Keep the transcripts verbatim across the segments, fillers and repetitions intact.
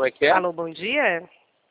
Como é que é? Alô, bom dia.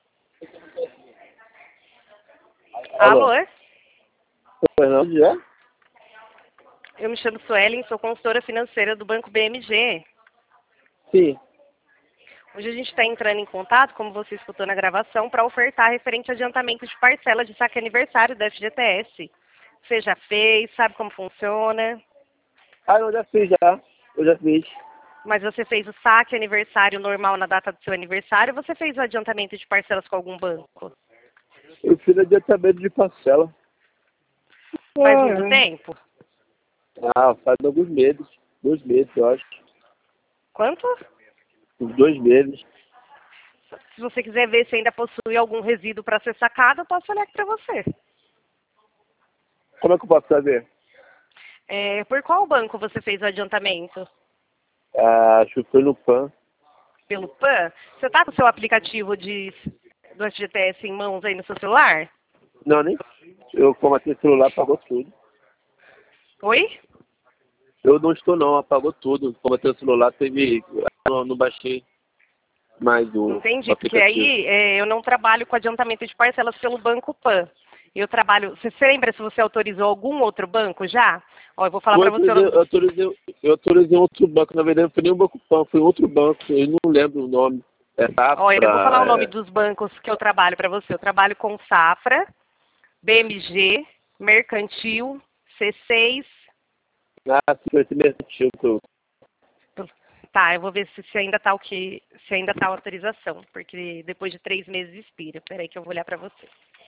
Alô. Alô? Fernando, dia? Eu me chamo Suelen, sou consultora financeira do Banco B M G. Sim. Hoje a gente está entrando em contato, como você escutou na gravação, para ofertar referente a adiantamento de parcela de saque aniversário da F G T S. Você já fez, sabe como funciona? Ah, eu já fiz já. Eu já fiz. Mas você fez o saque aniversário normal na data do seu aniversário ou você fez o adiantamento de parcelas com algum banco? Eu fiz adiantamento de parcela. Faz Ah, muito é. tempo? Ah, faz alguns meses. Dois meses, eu acho. Quanto? Uns dois meses. Se você quiser ver se ainda possui algum resíduo para ser sacado, eu posso olhar aqui para você. Como é que eu posso saber? É, por qual banco você fez o adiantamento? Ah, acho que foi no P A N. Pelo PAN? Você está com o seu aplicativo de, do F G T S em mãos aí no seu celular? Não, nem. Eu formatei o celular, apagou tudo. Oi? Eu não estou não, apagou tudo. Formatei o celular, teve. Não, não baixei mais o, o Entendi, porque aplicativo. aí é, eu não trabalho com adiantamento de parcelas pelo Banco PAN. Eu trabalho. Você se lembra se você autorizou algum outro banco já? Ó, eu vou falar Eu para você o autorizei, nome eu do. autorizei, eu autorizei outro banco, na verdade não foi nem o Banco P A N, foi outro banco, eu não lembro o nome. É Ó, eu vou falar Safra, o nome é... dos bancos que eu trabalho para você. Eu trabalho com Safra, B M G, Mercantil, C seis. Ah, sim, foi esse mercantil que eu... Tá, eu vou ver se, se ainda tá o que, se ainda tá a autorização, porque depois de três meses expira. Peraí que eu vou olhar para você.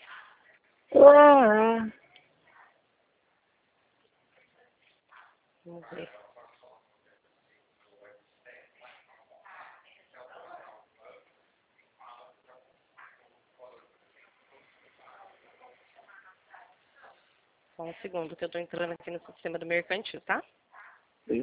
Ah, Vamos ver. Só um segundo que eu tô entrando aqui no sistema do Mercantil, tá? sim.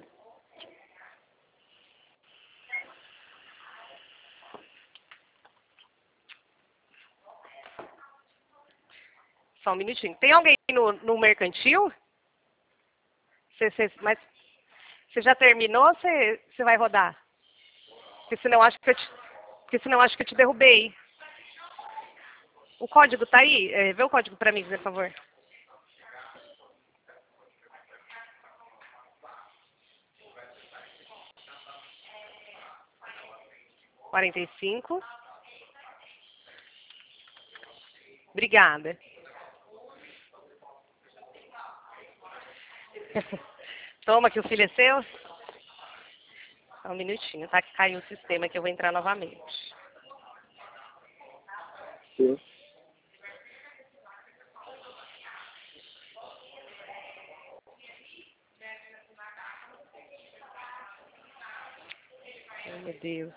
Só um minutinho. Tem alguém no, no Mercantil? Você, você, mas você já terminou ou você, você vai rodar? Porque senão acho que eu te, porque senão acho que eu te derrubei. O código tá aí? É, vê o código para mim, por favor. quarenta e cinco. Obrigada. Toma que o filho é seu. Só um minutinho, tá? Que caiu o sistema que eu vou entrar novamente. Sim. Ai, meu Deus.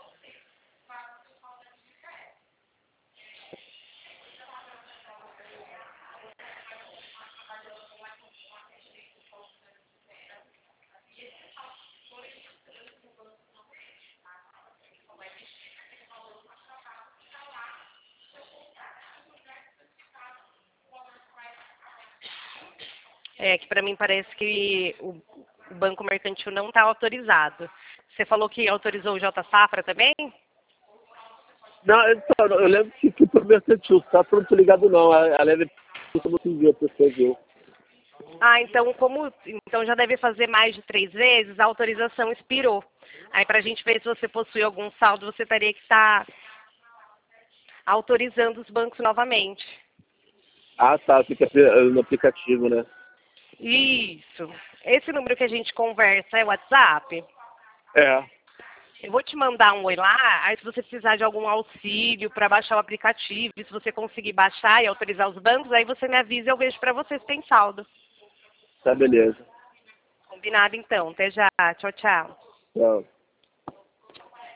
É que para mim parece que o, o Banco Mercantil não está autorizado. Você falou que autorizou o J Safra também? Não, então, eu lembro que que foi mercantil, tá? Não tô ligado não, a, a leve como se viu, a pessoa viu. Ah, então como então já deve fazer mais de três vezes, a autorização expirou. Aí para a gente ver se você possui algum saldo, você teria que estar autorizando os bancos novamente. Ah, tá, fica no aplicativo, né? Isso. Esse número que a gente conversa é o WhatsApp? É. Eu vou te mandar um oi lá, aí se você precisar de algum auxílio para baixar o aplicativo, e se você conseguir baixar e autorizar os bancos, aí você me avisa e eu vejo para você se tem saldo. Tá, beleza. Combinado então. Até já. Tchau, tchau. Tchau.